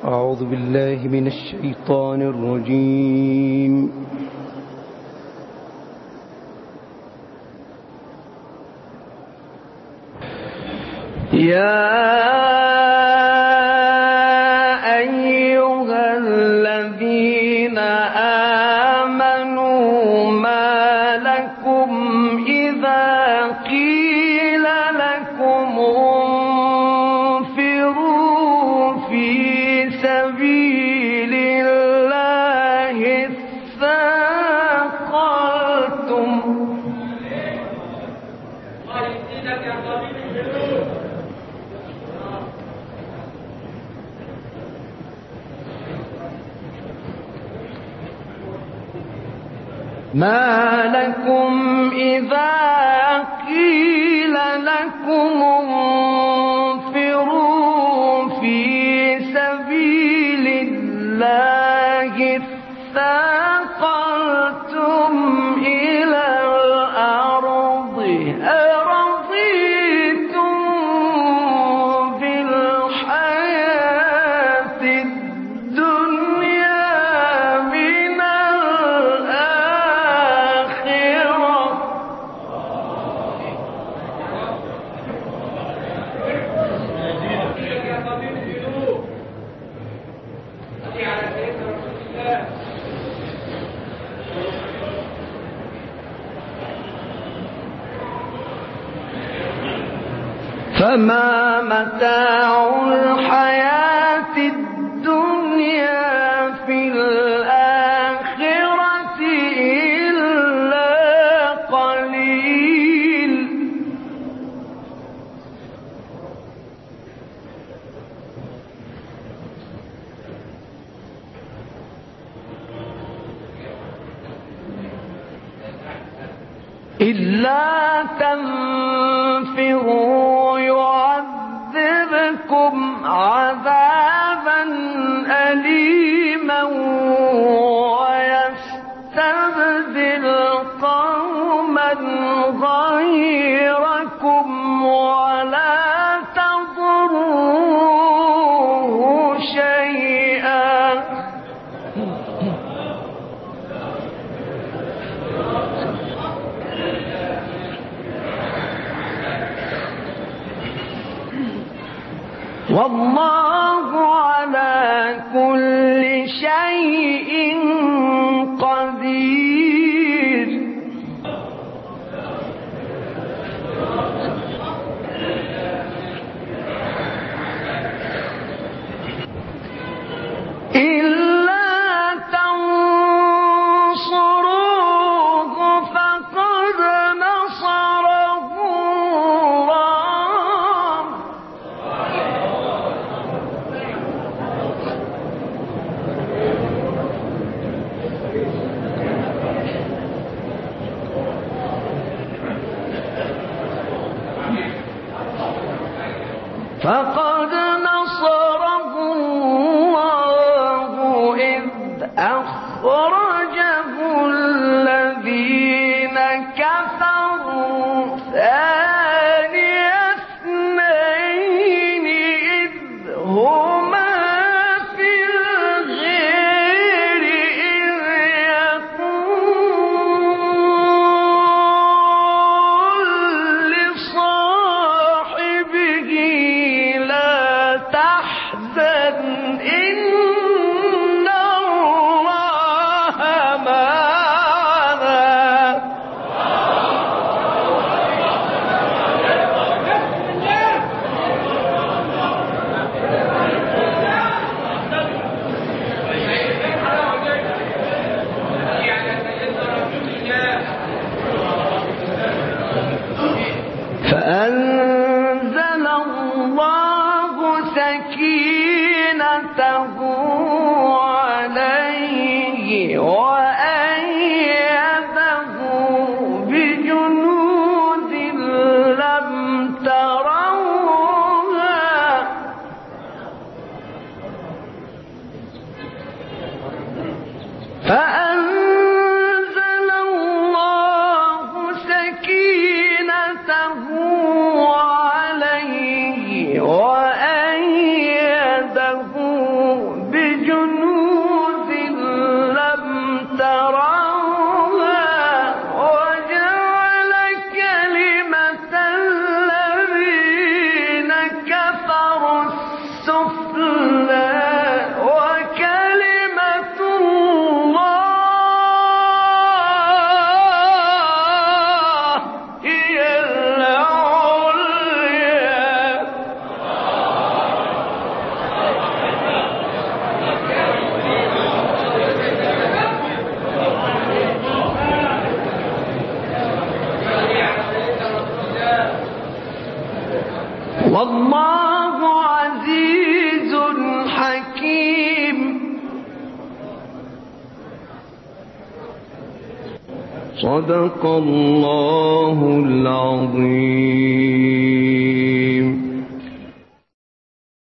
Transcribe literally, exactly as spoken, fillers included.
أعوذ بالله من الشيطان الرجيم. يا أيها الذين آمنوا ما لكم إذا قيل لكم انفروا في سبيل الله اثاقلتم ما لكم إذا قيل لكم انفروا في سبيل الله اثاقلتم إلى الأرض أرضيتم بالحياة الدنيا من فما متاع الحياة الدنيا في الآخرة إلا قليل. إلا تنفروا يعذبكم عذابا أليما ويستبدل قوما غيركم ولا تضروه شيئا والله على كل شيء قدير. إلا تنصروه فقد نصره الله فقد نصره الله إذ أخرجه الذين كفروا ثاني اثنين إذ هما في الغار إذ يقول لصاحبه لا تحزن إن الله معنا. فأنزل الله سكينته عليه وأيده بجنود لم تروها فأنزل الله سكينته عليه وأيده صدق الله العظيم.